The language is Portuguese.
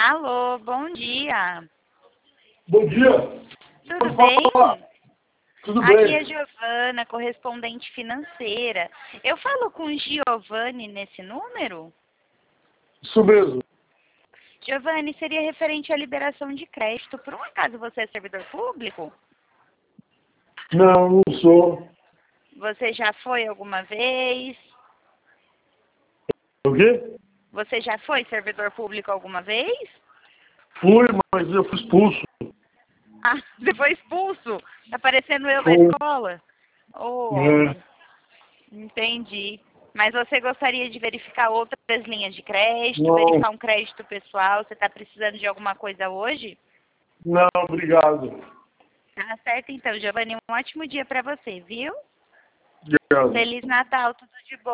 Alô, bom dia. Bom dia. Tudo Pode bem? falar. Tudo Aqui bem. é Giovana, correspondente financeira. Eu falo com Giovanni nesse número? Isso mesmo. Giovanni, seria referente à liberação de crédito. Por um acaso você é servidor público? Não, não sou. Você já foi alguma vez? O quê? Você já foi servidor público alguma vez? Fui, mas eu fui expulso. Ah, você foi expulso? Tá parecendo eu da Fui. escola? Ô, É. homem. Entendi. Mas você gostaria de verificar outras linhas de crédito, Não, verificar um crédito pessoal? Você está precisando de alguma coisa hoje? não, obrigado. Tá certo, então, Giovanni. Um ótimo dia para você, viu? Obrigado. Feliz Natal, tudo de bom.